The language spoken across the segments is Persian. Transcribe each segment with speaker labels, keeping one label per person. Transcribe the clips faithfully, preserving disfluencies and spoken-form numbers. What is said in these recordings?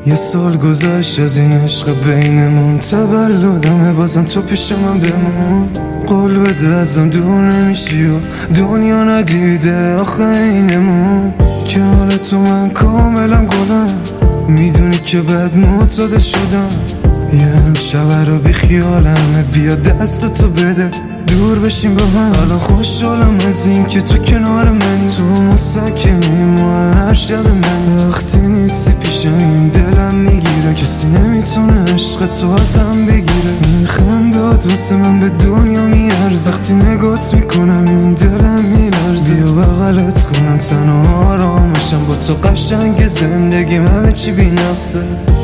Speaker 1: یه سال گذشت از این عشق بینمون، تولدمه بازم تو پیش من بمون. قول بده ازم دور نمیشی و دنیا ندیده آخه اینمون. کنار تو من کاملم گلم، میدونی که بد معتاده شدم. یه همشبه رو بی خیالمه، بیا دست تو بده دور بشیم با هم. الان خوشحالم از این که تو کنار منی، تو مسکنی ما هر شب منی. وقتی نیستی پیشم این دلم میگیره، کسی نمیتونه عشق تو ازم بگیره. این خندات واسه من به دنیا میارزه، وقتی نگات میکنم این دلم میلرزه. بیا بغلت کنم تنها آرامشم، با تو قشنگ زندگیم همه چی بی نقصه.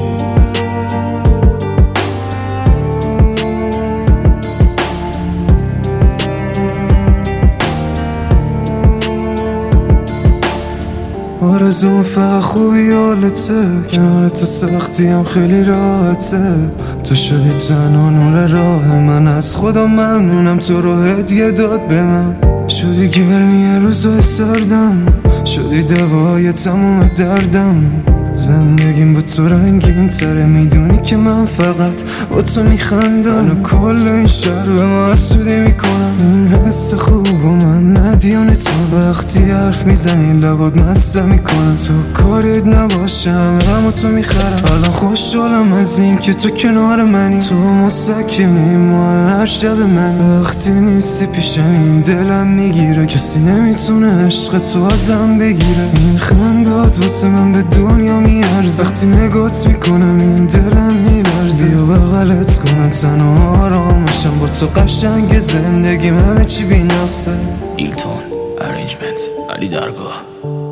Speaker 1: آرزوم فقط خوبی حالته، کنار تو سختی هم خیلی راحته. تو شدی تنها نور راه من، از خدا ممنونم تو رو هدیه داد به من. شدی گرمی روزای سردم، شدی دوای تموم دردم. زندگیم با تو رنگین تره، میدونی که من فقط با تو میخندم. منو کل این شهر به ما حسودی میکنم، این حس خوب و من ندیان تو. وقتی حرف میزنی لبات مسته میکنم، تو کاریت نباشم اما تو میخرم. الان خوشحالم از این که تو کنار منی، تو مسکنی ما هر شب منی. وقتی نیستی پیشم این دلم میگیره، کسی نمیتونه عشق تو ازم بگیره. این خندات واسه من به دنیا میارزه، وقتی نگات میکنم این دلم میلرزه. بیا بغلت کنم تنها آرامشم، با تو قشنگ زندگیم همه چی بی نقصه.
Speaker 2: ایلتون ارنجمنت علی درگاه.